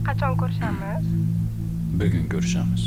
Qachon ko'rishamiz? Bugun ko'rishamiz.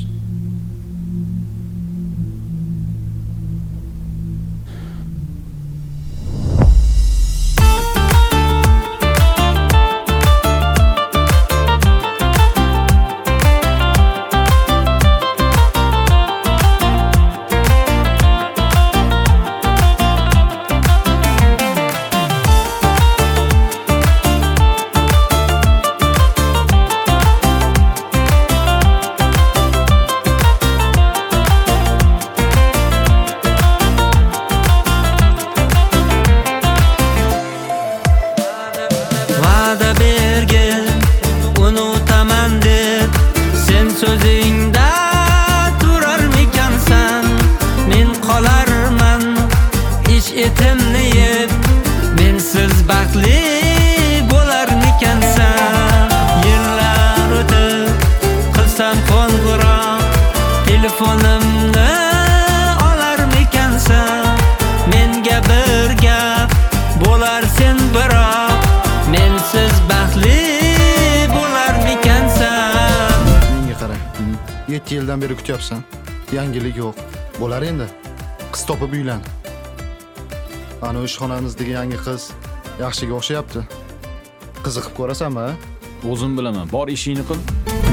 Va'da bergin, unutaman deb, sen so'zingda turarmikansan? Men qolarman ish etimni yeb, mensiz baxtli bo'larmikansan? Yillar o'tib qilsam qo'ng'iroq, telefonimni olarmikansan? Menga bir gap bo'lar sen biroq, mensiz baxtli bo'larmikansan? Menga qara. 7 yildan beri kutyapsan. Yangilik yo'q. Bo'lar endi. Qiz topib uylan. Ana ishxonamizdagi yangi qiz yaxshiga o'xshayapti. Qiziqib ko'rasanmi? O'zim bilaman. Bor ishingni qil.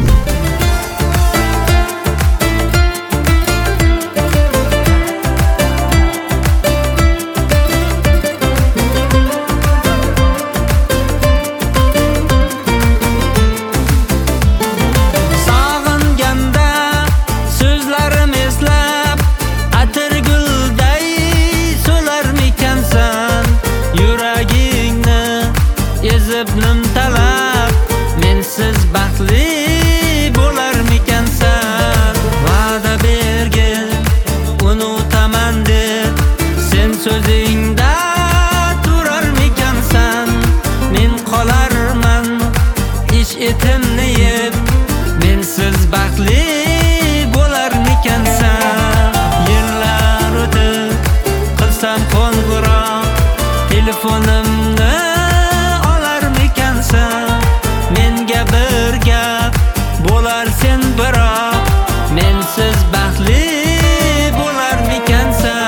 Sog'inganda so'zlarim eslab, atirgulday so'larmikansan? Yuragingni ezib nimtalab, mensiz baxtli bo'larmikansan? Va'da bergin, unutaman deb, sen so'zingda turarmikansan? Men qolarman ish etimni yeb, mensiz baxtli bo'larmikansan? Yillar o'tib qilsam qo'ng'iroq, telefonimni olarmikansan? Menga bir gap bo'lar sen biroq, mensiz baxtli bo'larmikansan?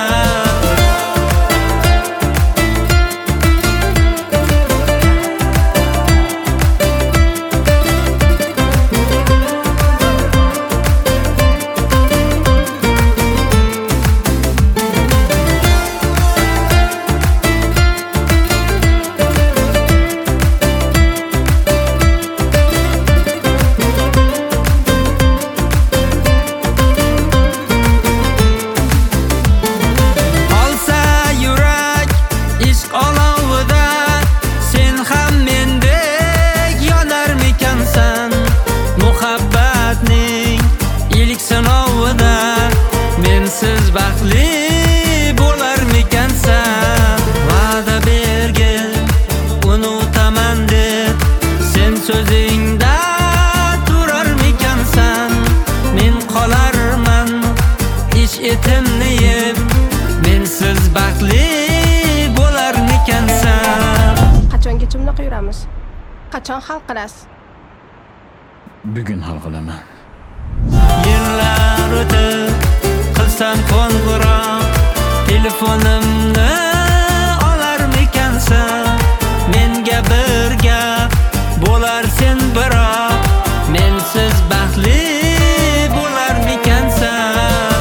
Olsa yurak ishq olovida, sen ham mendek yonarmikansan? Muhabbatning ilk sinovida, mensiz baxtli bo'larmikansan? Va'da bergin, unutaman deb, sen so'zingda turarmikansan? Men qolarman ish etimni yeb, mensiz baxtli bo'larmikansan? Qachongacha bunaqa yuramiz? Qachon hal qilasiz? Bugun hal qilaman. Yillar o'tib qilsam qo'ng'iroq, telefonimni olarmikansan? Menga bir gap bo'lar sen biroq, mensiz baxtli bo'larmikansan?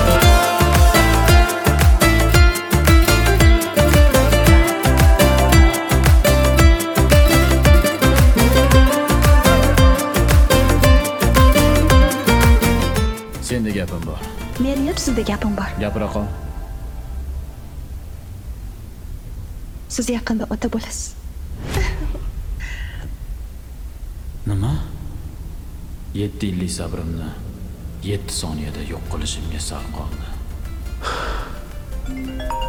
Senda gapim bor. Meniyam sizda gapim bor. Gapira qol. Siz yaqinda ota bo'lasiz. Nima? 7 yillik sabrimni 7 soniyada yo'q qilishimga sal qoldi.